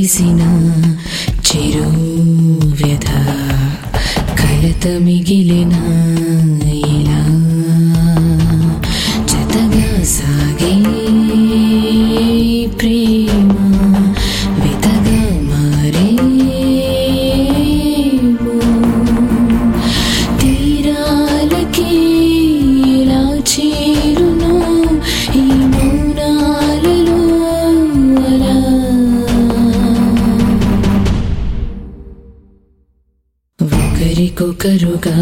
తెలిసిన చిరు వ్యధ కలత మిగిలిన ఇలా జతగా సాగే ప్రేమ వితగా మారే తీరాలకి ఇలా చేరును ఈ మౌనాలలో అలా ఒకరికొకరుగా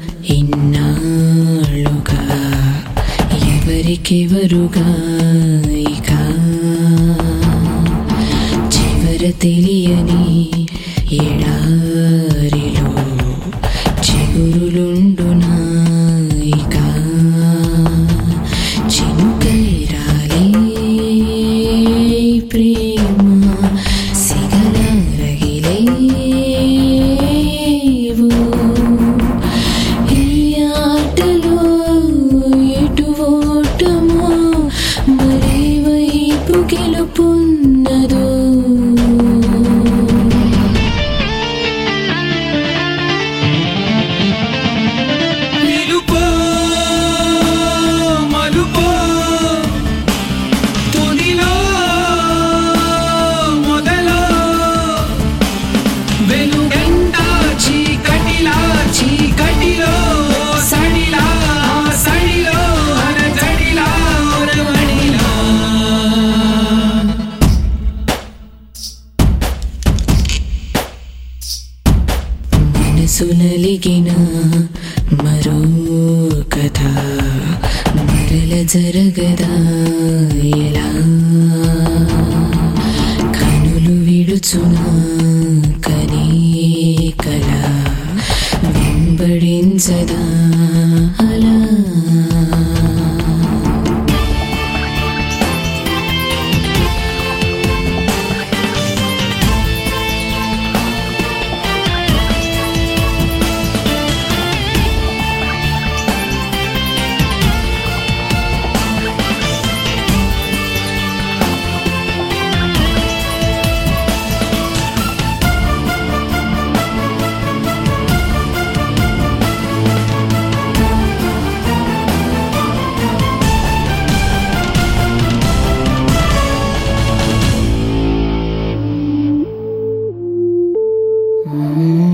ఇన్నాళ్ళుగా ఎవరికెవరుగా ఇక చివర తెలియని ఎడారిలో చిగురులుండునా ఇక చినుకై రాలే ప్రేమ సిగల రగిలేవు ఈ ఆటలో ఎటు ఓటమో మరి వైపు గెలుపున్నదో మనసునలిగిన మరో కథ మరల జరగదా ఎలా కనులు విడుచునా కనే కల వెంబడించదా అలా Mm-hmm.